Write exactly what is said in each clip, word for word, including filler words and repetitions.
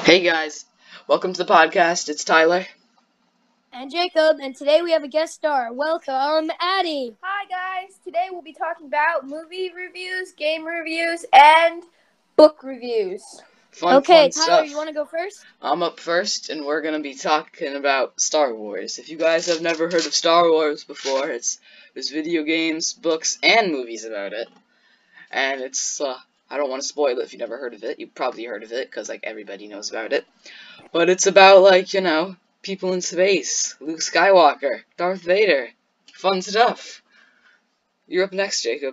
Hey guys, welcome to the podcast. It's Tyler. And Jacob, and today we have a guest star. Welcome, Addie. Hi guys, today we'll be talking about movie reviews, game reviews, and book reviews. Fun, okay, fun Tyler, stuff. you want to go first? I'm up first, and we're gonna be talking about Star Wars. If you guys have never heard of Star Wars before, it's there's video games, books, and movies about it. And it's uh, I don't want to spoil it if you never heard of it. You probably heard of it because like everybody knows about it. But it's about like you know people in space, Luke Skywalker, Darth Vader, fun stuff. You're up next, Jacob.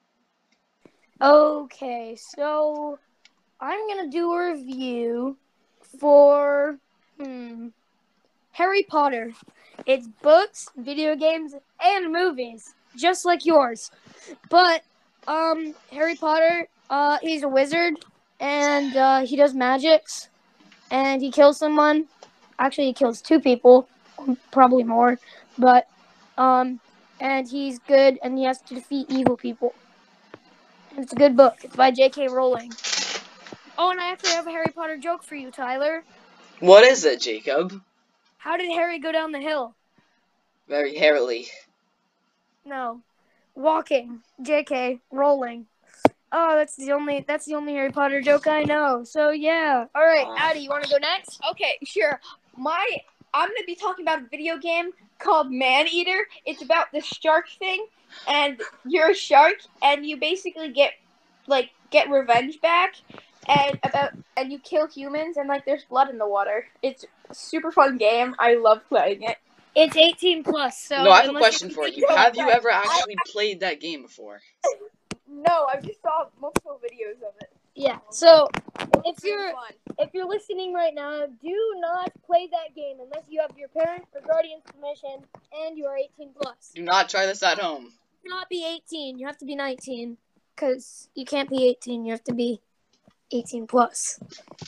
Okay, so I'm gonna do a review for hmm, Harry Potter. It's books, video games, and movies, just like yours. But um, Harry Potter, uh, he's a wizard, and uh, he does magics, and he kills someone. Actually, he kills two people, probably more. But um, and he's good, and he has to defeat evil people. And it's a good book. It's by J K Rowling. Oh, and I actually have a Harry Potter joke for you, Tyler. What is it, Jacob? How did Harry go down the hill? Very hairily. No, walking. J K Rowling. Oh, that's the only that's the only Harry Potter joke I know. So yeah. All right, Addie, you want to go next? Okay, sure. My, I'm gonna be talking about a video game called Maneater. It's about the shark thing, and you're a shark, and you basically get, like, get revenge back, and about and you kill humans, and like there's blood in the water. It's a super fun game. I love playing it. It's eighteen plus. So no, I have a unless question you- for you. Have you ever actually played that game before? No, I just saw multiple videos of it. Yeah. So if It's you're fun. if you're listening right now, do not play that game unless you have your parent or guardian's permission and you are eighteen plus. Do not try this at home. Do not be eighteen. You have to be nineteen because you can't be eighteen. You have to be eighteen plus.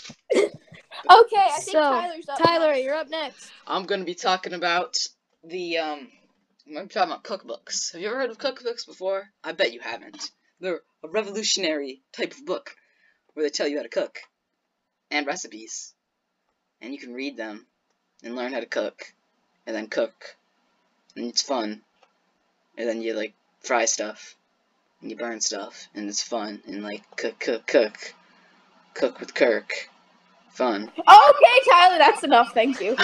Okay, I think So, Tyler's up. Tyler, next. you're up next. I'm gonna be talking about the um. I'm talking about cookbooks. Have you ever heard of cookbooks before? I bet you haven't. They're a revolutionary type of book where they tell you how to cook and recipes, and you can read them and learn how to cook, and then cook, and it's fun. And then you like fry stuff, and you burn stuff, and it's fun. And like cook, cook, cook, cook with Kirk, fun. Okay, Tyler, that's enough. Thank you.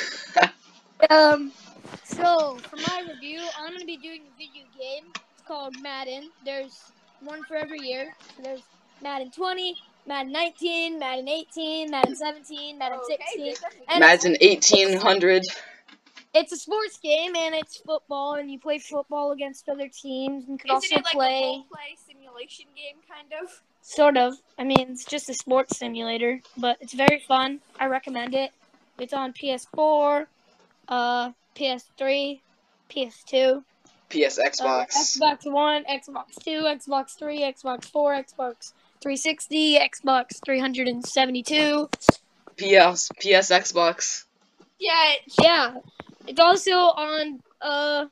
Um, so for my review, I'm gonna be doing a video game. It's called Madden. There's one for every year. So there's Madden twenty, Madden nineteen, Madden eighteen, Madden seventeen, Madden sixteen. And Imagine eighteen hundred. It's a sports game, and it's football, and you play football against other teams, and you can Isn't also it like play. a role-play simulation game, kind of? Sort of. I mean, it's just a sports simulator, but it's very fun. I recommend it. It's on P S four, uh, P S three, P S two, P S Xbox. uh, Xbox One, Xbox Two, Xbox Three, Xbox Four, Xbox three sixty, Xbox three seventy-two. P S P S Xbox. Yeah. Yeah, it's also on uh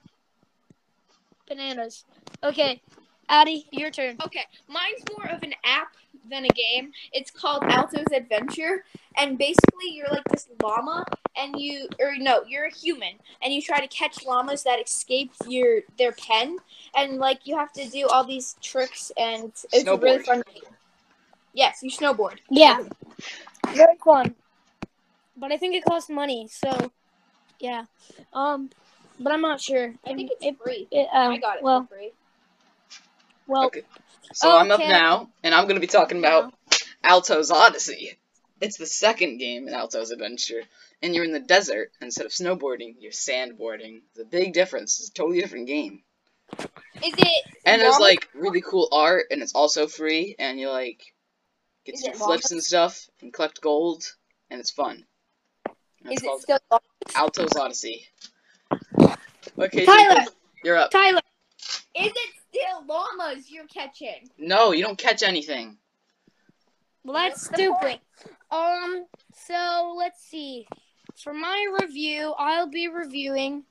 bananas. Okay, Addie, your turn. Okay, mine's more of an app than a game. It's called Alto's Adventure, and basically you're like this llama, and you or no, you're a human, and you try to catch llamas that escaped your their pen, and like you have to do all these tricks, and it's, it's a really Snowboard. fun game. Yes, you snowboard. Yeah, very fun. But I think it costs money, so yeah. Um, but I'm not sure. I think it's it, free. it, um, I got it well, for free. well. Okay. So I'm up okay. now, and I'm gonna be talking about Alto's Odyssey. It's the second game in Alto's Adventure, and you're in the desert instead of snowboarding. You're sandboarding. It's a big difference. It's a totally different game. Is it? And there's llama- like really cool art, and it's also free, and you like get Is to do it flips llamas? and stuff, and collect gold, and it's fun. And it's Is it called still? llama? Alto's Odyssey. Okay, Tyler! Jacob, you're up. Tyler, Is it still llamas you're catching? No, you don't catch anything. well, that's What's the stupid. point? Um, so let's see. For my review, I'll be reviewing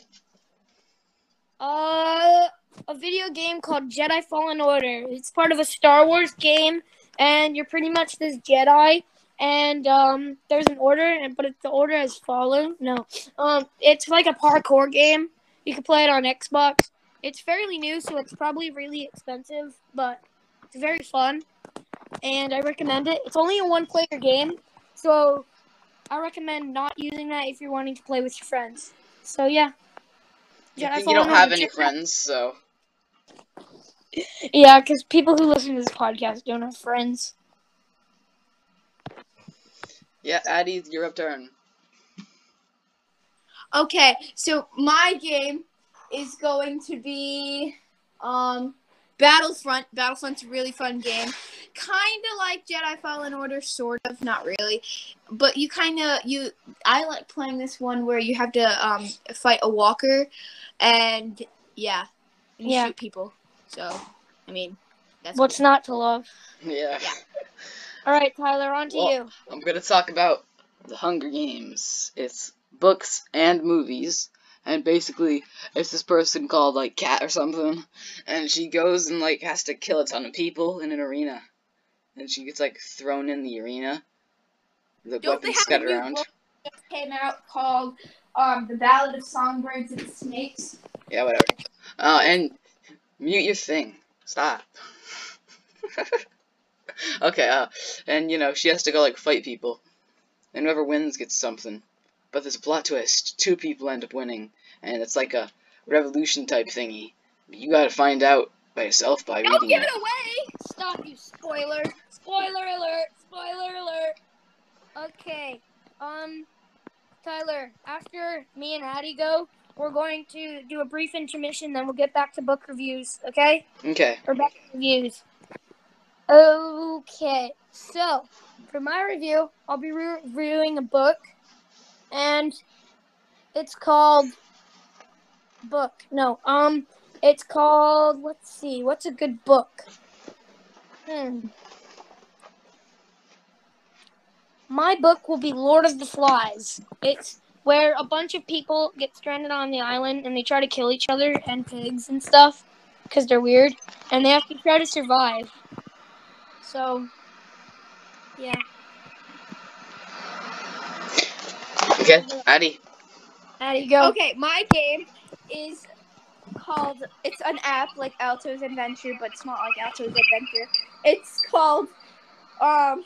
uh a video game called Jedi Fallen Order. It's part of a Star Wars game, and you're pretty much this Jedi, and um, there's an order, and but it's the order as follows. No, um, it's like a parkour game. You can play it on Xbox. It's fairly new, so it's probably really expensive, but it's very fun, and I recommend it. It's only a one-player game, so I recommend not using that if you're wanting to play with your friends. So yeah, You, Jedi you Fallen don't have Order any two. friends, so Yeah, because people who listen to this podcast don't have friends. yeah, Addie, your turn. Okay, so my game is going to be um Battlefront. Battlefront's a really fun game. Kind of like Jedi Fallen Order, sort of, not really. But you kind of you I like playing this one where you have to um fight a walker and yeah, and you Yeah. shoot people. So, I mean, that's What's cool. not to love? Yeah. Yeah. All right, Tyler, on to Well, you. I'm gonna talk about the Hunger Games. It's books and movies, and basically it's this person called like Cat or something, and she goes and like has to kill a ton of people in an arena, and she gets like thrown in the arena. The Don't they weapons have a scatter new around. book that just came out called um The Ballad of Songbirds and Snakes? Yeah, whatever. Uh, and mute your thing. Stop. Okay, uh, and you know, she has to go like fight people, and whoever wins gets something. But there's a plot twist. Two people end up winning, and it's like a revolution type thingy. You gotta find out by yourself by Don't reading give it. it away! Stop, you spoiler! Spoiler alert! Spoiler alert! Okay, um, Tyler, after me and Addie go, we're going to do a brief intermission, then we'll get back to book reviews, okay? Okay. Or back to reviews. Okay, so, for my review, I'll be re- reviewing a book, and it's called... Book. No, um, it's called... Let's see, what's a good book? Hmm. My book will be Lord of the Flies. It's where a bunch of people get stranded on the island and they try to kill each other and pigs and stuff because they're weird, and they have to try to survive. So, yeah. Okay, Addie. There you go. Okay, my game is called, it's an app like Alto's Adventure, but it's not like Alto's Adventure. It's called, um,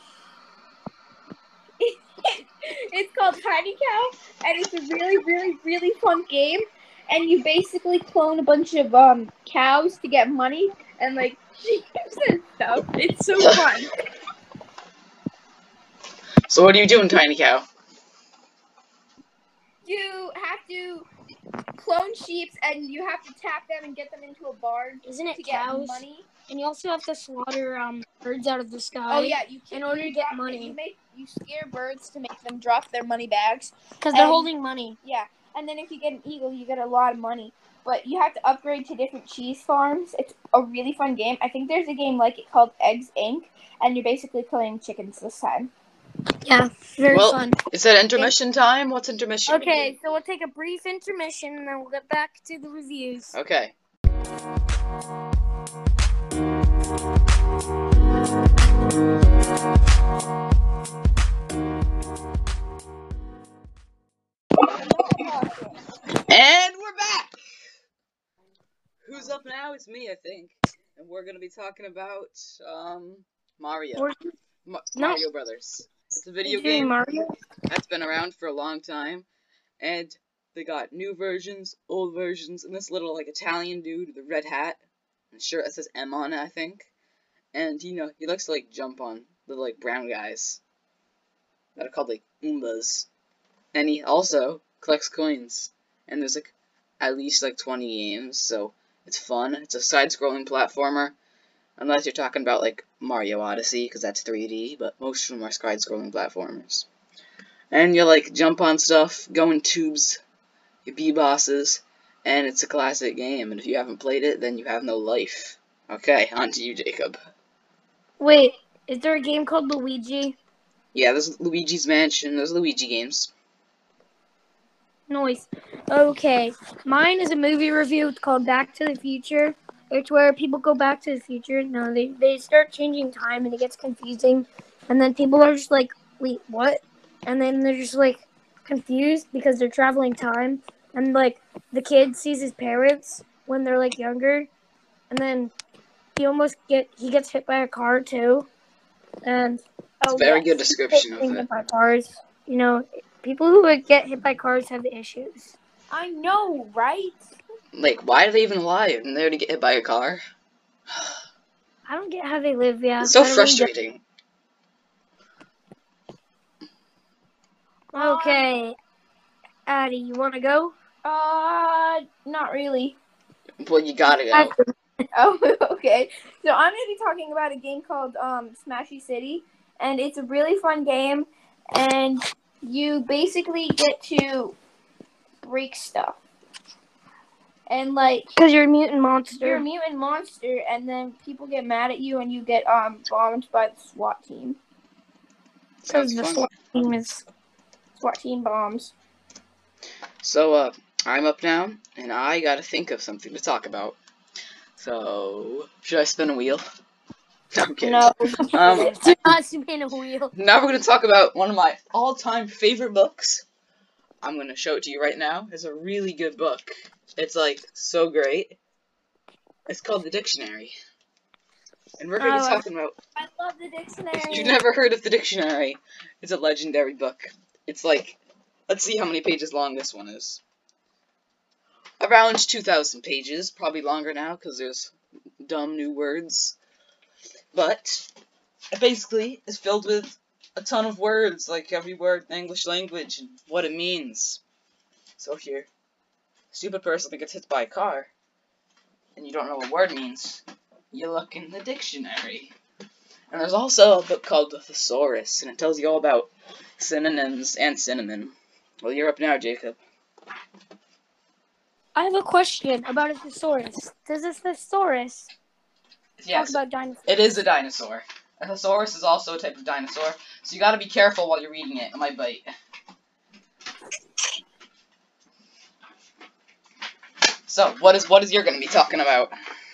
it's called Tiny Cow, and it's a really, really, really fun game. And you basically clone a bunch of um cows to get money and like sheep and stuff. It's so fun. So what are you doing, Tiny Cow? You have to clone sheep and you have to tap them and get them into a barn Isn't it to cows? get money. And you also have to slaughter um birds out of the sky. Oh yeah, you in order to get drop- money. You make you scare birds to make them drop their money bags. Because they're and- holding money. Yeah, and then if you get an eagle, you get a lot of money. But you have to upgrade to different cheese farms. It's a really fun game. I think there's a game like it called Eggs Incorporated, and you're basically killing chickens this time. Yeah, very Well, fun. Is that intermission time? What's intermission? Okay, so we'll take a brief intermission and then we'll get back to the reviews. Okay. And we're back! Who's up now? It's me, I think. And we're gonna be talking about, um, Mario. We're- Ma- No. Mario Brothers. It's a video Doing game Mario? that's been around for a long time. And they got new versions, old versions, and this little, like, Italian dude with a red hat. And shirt that says M on it, I think. And, you know, he likes to, like, jump on the, like, brown guys that are called, like, Oombas. And he also collects coins. And there's, like, at least, like, twenty games, so it's fun. It's a side-scrolling platformer. Unless you're talking about, like, Mario Odyssey, because that's three D, but most of them are side-scrolling platformers. And you, like, jump on stuff, go in tubes, you beat bosses, and it's a classic game. And if you haven't played it, then you have no life. Okay, on to you, Jacob. Wait, is there a game called Luigi? Yeah, there's Luigi's Mansion, there's Luigi games. Noise. Okay, mine is a movie review. It's called Back to the Future. It's where people go back to the future. No, they, they start changing time and it gets confusing. And then people are just like wait, what? And then they're just like confused because they're traveling time, and like the kid sees his parents when they're like younger, and then he almost get he gets hit by a car too, and It's a Oh very good yes. description of getting it. hit by cars. You know, people who would get hit by cars have issues. I know, right? Like, why are they even alive? And they already get hit by a car? I don't get how they live. Yeah, It's so I don't really get. frustrating. Okay, Addie, you want to go? Uh, not really. Well, you gotta go. Oh, okay. So I'm gonna be talking about a game called um Smashy City, and it's a really fun game, and you basically get to break stuff, and like Because you're a mutant monster. you're a mutant monster, and then people get mad at you, and you get um bombed by the SWAT team. Sounds Because the fun. SWAT team is. SWAT team bombs. So, uh, I'm up now, and I gotta think of something to talk about. So, should I spin a wheel? No, I'm kidding. No. Um, Do not spin a wheel. now we're gonna talk about one of my all-time favorite books. I'm gonna show it to you right now. It's a really good book. It's like so great. It's called The Dictionary. And we're gonna be Oh, I- talking about I love the dictionary. if you've never heard of The Dictionary, it's a legendary book. It's like, let's see how many pages long this one is. Around two thousand pages, probably longer now because there's dumb new words. But it basically is filled with a ton of words, like every word in the English language and what it means. So if you're a stupid person that gets hit by a car and you don't know what a word means, you look in the dictionary. And there's also a book called The Thesaurus, and it tells you all about synonyms and cinnamon. Well, you're up now, Jacob. I have a question about a thesaurus. Does a thesaurus Yes, talk about dinosaurs? it is a dinosaur. A thesaurus is also a type of dinosaur, so you gotta be careful while you're reading it. It might bite. So, what is what is you're gonna be talking about?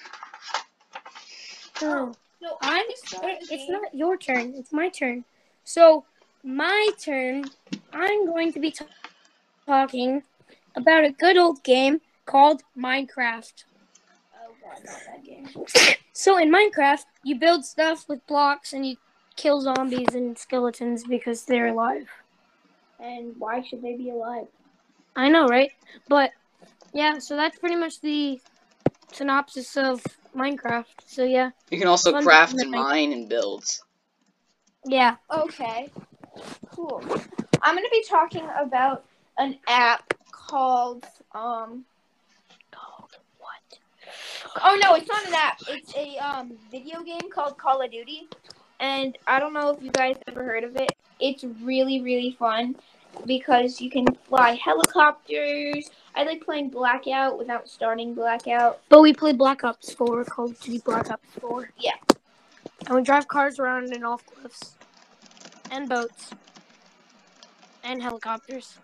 Hmm. So I'm, just started it, the it's game. not your turn. It's my turn. So, my turn, I'm going to be t- talking about a good old game called Minecraft. Oh god, not that game. So, in Minecraft, you build stuff with blocks and you kill zombies and skeletons because they're alive. And why should they be alive? I know, right? But, yeah, so that's pretty much the synopsis of Minecraft. So, yeah. You can also Fun craft time and tonight. mine and build. Yeah. Okay. Cool. I'm gonna be talking about an app called um What? oh no, it's not an app. It's a um video game called Call of Duty. And I don't know if you guys ever heard of it. It's really, really fun because you can fly helicopters. I like playing Blackout without starting Blackout. But we play Black Ops four, Call of Duty Black Ops four. Yeah. And we drive cars around in off cliffs. And boats. And helicopters.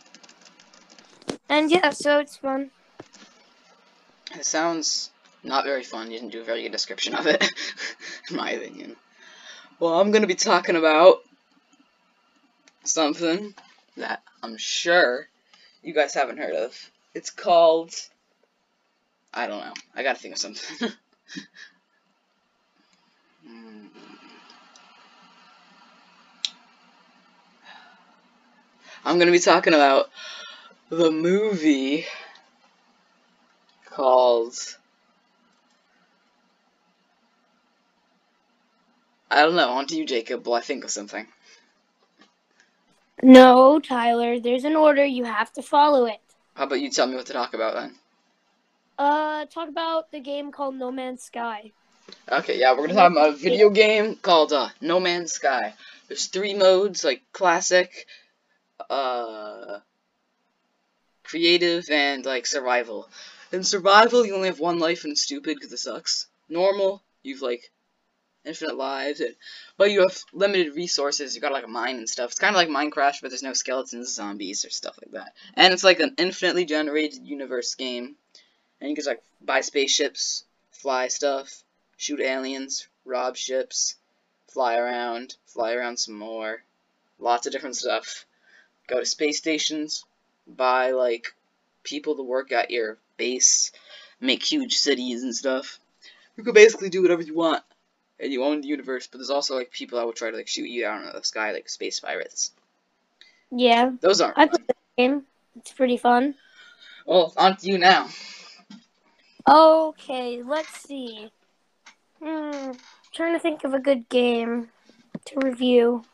And yeah, so it's fun. It sounds not very fun. You didn't do a very good description of it, in my opinion. Well, I'm gonna be talking about something that I'm sure you guys haven't heard of. It's called, I don't know. I gotta think of something. Hmm. I'm gonna be talking about the movie called, I don't know, on to you, Jacob, while I think of something. No, Tyler, there's an order. You have to follow it. How about you tell me what to talk about then? Uh, talk about the game called No Man's Sky. Okay, yeah, we're gonna talk about a video game called uh, No Man's Sky. There's three modes, like classic, uh, creative, and like survival. In survival, you only have one life and it's stupid because it sucks. Normal, you've like infinite lives, and, but you have limited resources. You got like a mine and stuff. It's kind of like Minecraft, but there's no skeletons, zombies, or stuff like that. And it's like an infinitely generated universe game, and you can like buy spaceships, fly stuff, shoot aliens, rob ships, fly around, fly around some more, lots of different stuff. Go to space stations, buy like people to work at your base, make huge cities and stuff. You can basically do whatever you want, and you own the universe. But there's also like people that will try to like shoot you out of the sky, like space pirates. Yeah. Those aren't I fun. played the game. It's pretty fun. Well, on to you now. Okay, let's see. Hmm, trying to think of a good game to review.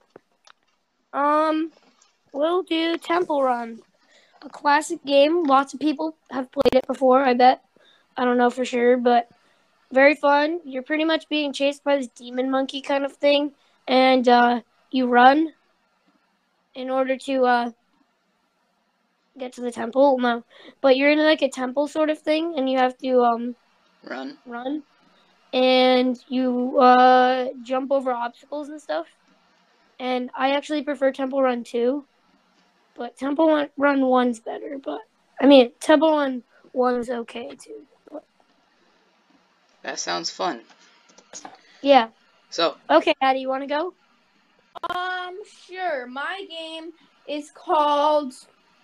Um, we'll do Temple Run. A classic game. Lots of people have played it before, I bet. I don't know for sure, but very fun. You're pretty much being chased by this demon monkey kind of thing, and uh, you run in order to uh, get to the temple. No, but you're in like a temple sort of thing, and you have to um, Run. run, and you uh, jump over obstacles and stuff. And I actually prefer Temple Run two, but Temple Run one's better. But I mean, Temple Run one's okay too. But, That sounds fun. yeah. So, Okay, Addy, you want to go? Um, sure. My game is called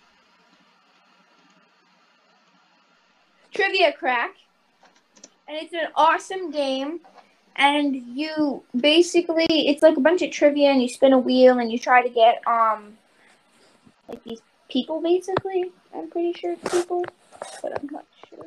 Trivia Crack, and it's an awesome game. And you basically, it's like a bunch of trivia, and you spin a wheel, and you try to get um, like these people. Basically, I'm pretty sure it's people, but I'm not sure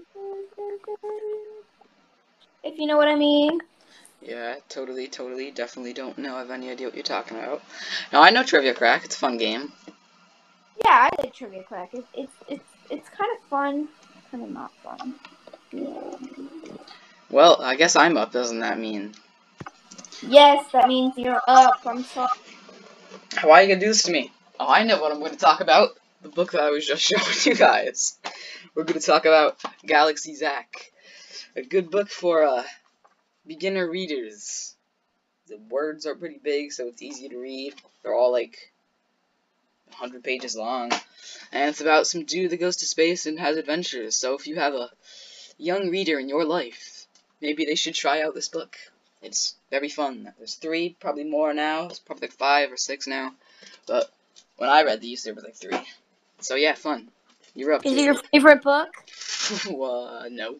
if you know what I mean. yeah, totally, totally, definitely don't know. I have any idea what you're talking about. No, I know Trivia Crack. It's a fun game. Yeah, I like Trivia Crack. It's it's it's it's kind of fun, kind of not fun. Well, I guess I'm up. Doesn't that mean? Yes, that means you're up. I'm sorry. Why are you gonna do this to me? Oh, I know what I'm gonna talk about. The book that I was just showing you guys. We're gonna talk about Galaxy Zack. A good book for uh, beginner readers. The words are pretty big, so it's easy to read. They're all like one hundred pages long. And it's about some dude that goes to space and has adventures. So if you have a young reader in your life, maybe they should try out this book. It's very fun. There's three, probably more now. It's probably like five or six now. But when I read these, there was like three. So yeah, fun. You're up. Is it your favorite book? uh, no.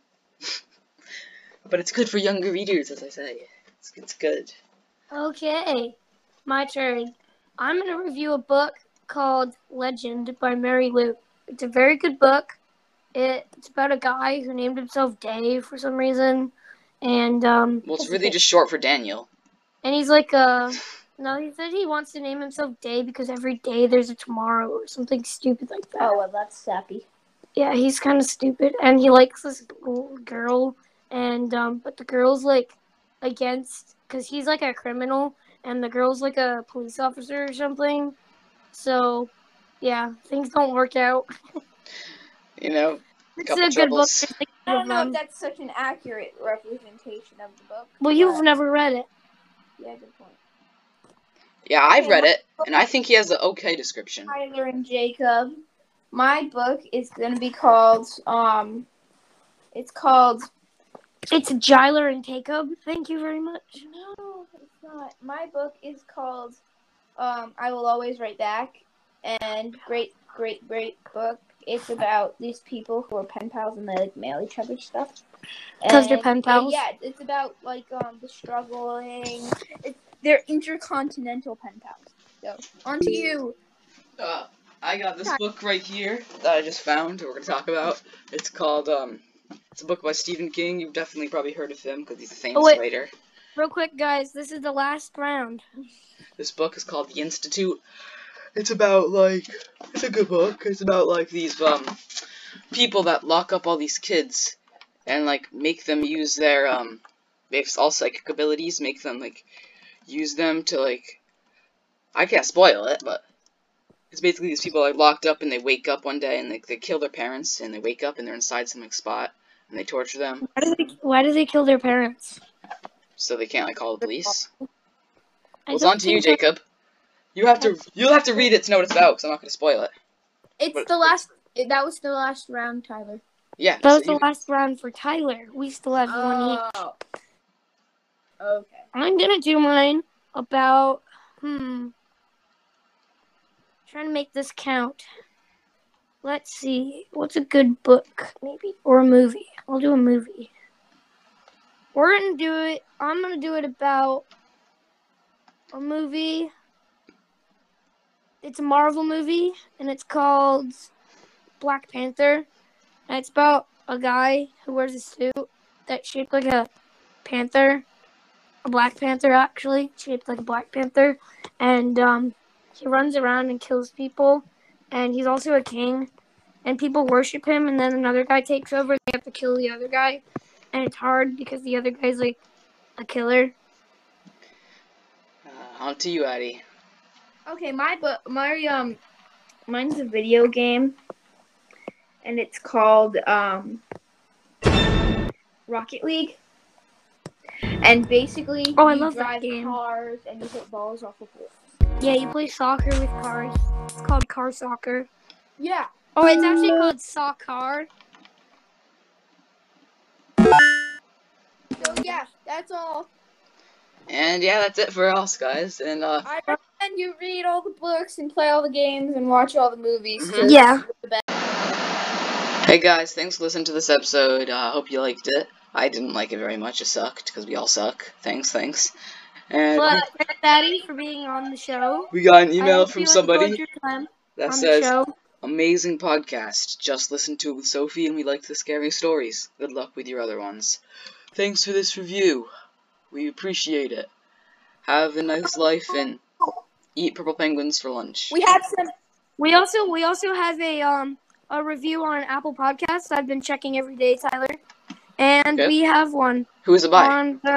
But it's good for younger readers, as I say. It's, it's good. Okay, my turn. I'm going to review a book called Legend by Mary Lou. It's a very good book. It, it's about a guy who named himself Dave for some reason. And, um... Well, it's really just short for Daniel. And he's like, uh... No, he said he wants to name himself Day because every day there's a tomorrow or something stupid like that. Oh, well, that's sappy. Yeah, he's kind of stupid. And he likes this girl. And, um... But the girl's, like, against... Because he's, like, a criminal. And the girl's, like, a police officer or something. So, yeah, things don't work out. You know, It's couple a good book. troubles. There's, like, I don't know um, if that's such an accurate representation of the book. Well, you've but- never read it. Yeah, good point. Yeah, I've Okay, read my- it, and I think he has an okay description. Tyler and Jacob. My book is gonna be called um, it's called. It's Giler and Jacob. Thank you very much. No, it's not. My book is called um, I Will Always Write Back, and great, great, great book. It's about these people who are pen pals and they like mail each other stuff. Because they're And, pen uh, pals? yeah, it's about like um the struggling. It's, they're intercontinental pen pals. So on to you. Uh, I got this book right here that I just found that we're going to talk about. It's called, um, it's a book by Stephen King. You've definitely probably heard of him because he's a famous Oh, wait. writer. Real quick, guys, this is the last round. This book is called The Institute. It's about, like, it's a good book. It's about, like, these, um, people that lock up all these kids and, like, make them use their, um, they have all psychic abilities, make them, like, use them to, like, I can't spoil it, but it's basically these people are locked up and they wake up one day and they, they kill their parents and they wake up and they're inside some, like, spot and they torture them Why do they, why do they kill their parents? so they can't, like, call the police. I Well, it's don't on to you, think that- Jacob. You have to, you'll have to read it to know what it's about because I'm not going to spoil it. It's But- the last. That was the last round, Tyler. Yeah. That so was the you- last round for Tyler. We still have one each. Oh. Okay. I'm gonna do mine about hmm. trying to make this count. Let's see. What's a good book, maybe? Or a movie. I'll do a movie. We're going to do it. I'm going to do it about a movie. It's a Marvel movie, and it's called Black Panther. And it's about a guy who wears a suit that's shaped like a panther. A Black Panther, actually. Shaped like a Black Panther. And um, he runs around and kills people. And he's also a king. And people worship him, and then another guy takes over. They have to kill the other guy. And it's hard because the other guy's like a killer. Uh, on to you, Addie. Okay, my book, my um, mine's a video game, and it's called um, Rocket League. And basically, Oh, I you love that drive game. cars and you hit balls off of walls. Yeah, you play soccer with cars. It's called car soccer. Yeah. Oh, it's actually called soccer. So yeah, that's all. And yeah, that's it for us, guys. And uh, I recommend you read all the books and play all the games and watch all the movies. Mhm. 'cause Yeah. they're the best. hey guys, thanks for listening to this episode. I uh, hope you liked it. I didn't like it very much. It sucked because we all suck. Thanks, thanks. And But thanks, Daddy, for being on the show. we got an I email hope from you somebody enjoyed your time that on the says, show. amazing podcast. Just listened to it with Sophie and we liked the scary stories. Good luck with your other ones. Thanks for this review. We appreciate it. Have a nice life and eat purple penguins for lunch. We have some. We also we also have a um a review on Apple Podcasts. I've been checking every day, Tyler, and Okay. we have one Who is it by? on the.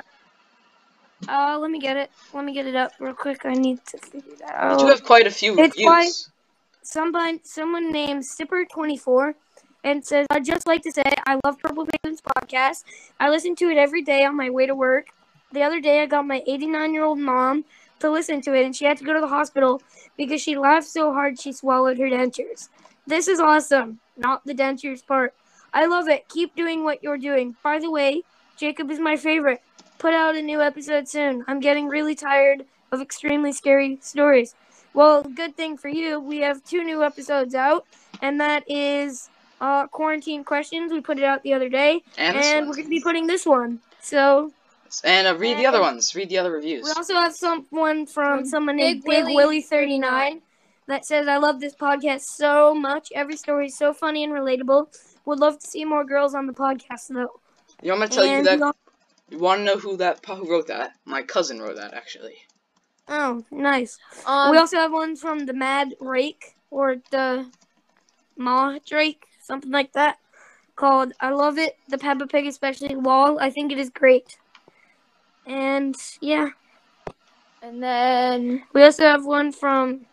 Uh, let me get it. Let me get it up real quick. I need to figure that We out. do have quite a few It's by- reviews. Someone someone named Sipper twenty-four and says, I'd just like to say I love Purple Penguins podcast. I listen to it every day on my way to work. The other day I got my eighty-nine-year-old mom to listen to it, and she had to go to the hospital because she laughed so hard she swallowed her dentures. This is awesome. Not the dentures part. I love it. Keep doing what you're doing. By the way, Jacob is my favorite. Put out a new episode soon. I'm getting really tired of extremely scary stories. Well, good thing for you, we have two new episodes out, and that is uh, Quarantine Questions. We put it out the other day, And this and one. we're going to be putting this one. So, And uh, read the other ones. Read the other reviews. we also have someone from From someone Big named Big Willie Willie thirty-nine that says, I love this podcast so much. Every story is so funny and relatable. Would love to see more girls on the podcast, though. You know, I'm going to tell you And that. we al- You want to know who that who wrote that? My cousin wrote that, actually. Oh, nice. Um, we also have one from the Mad Rake, or the Ma Drake, something like that, called I Love It, the Peppa Pig especially, lol, I think it is great. And, yeah. and then We also have one from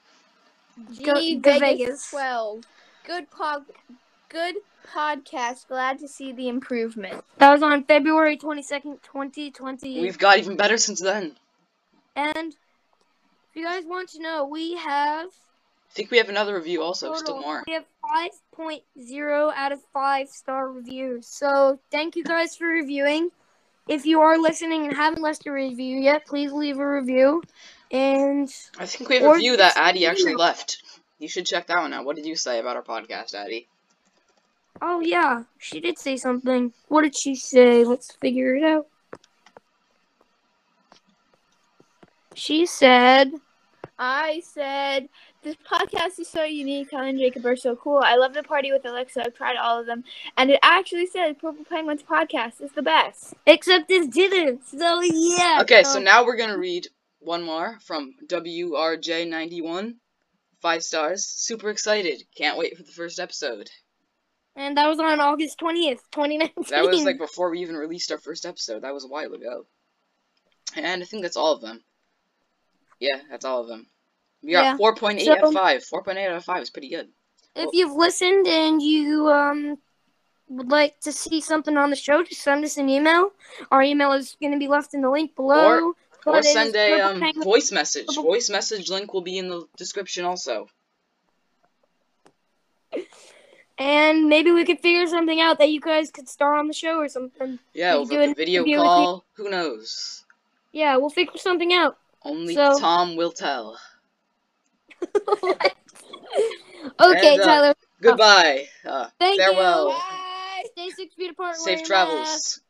Go- G Go Vegas, Vegas. twelve. Good pod, good podcast. Glad to see the improvement. That was on February twenty-second, twenty twenty. We've got even better since then. And if you guys want to know, we have I think we have another review also, still total, more. we have five point oh out of five star reviews. So thank you guys for reviewing. If you are listening and haven't left a review yet, please leave a review. And I think we have a Or review that just Addie actually email. left. You should check that one out. What did you say about our podcast, Addie? oh yeah, she did say something. What did she say? Let's figure it out. She said, I said, this podcast is so unique. Tyler and Jacob are so cool. I love the party with Alexa. I've tried all of them. And it actually says Purple Penguins podcast is the best. except this didn't. So yeah. Okay, so Um, now we're going to read one more from W R J ninety-one. Five stars. Super excited. Can't wait for the first episode. And that was on August twentieth, twenty nineteen. That was like before we even released our first episode. That was a while ago. And I think that's all of them. Yeah, that's all of them. We got Yeah. four point eight So- out of five. four point eight out of five is pretty good. If you've listened and you um would like to see something on the show, just send us an email. Our email is going to be left in the link below. Or but it send is a Purple um, Penguin- voice message. Purple- Voice message link will be in the description also. And maybe we could figure something out that you guys could star on the show or something. Yeah, We over do the an video interview with call. Who knows? Yeah, we'll figure something out. Only So- Tom will tell. What? Okay, And, uh, Tyler. Goodbye. Uh, Thank farewell. you. Bye. Stay six feet apart. Safe wear your travels. mask.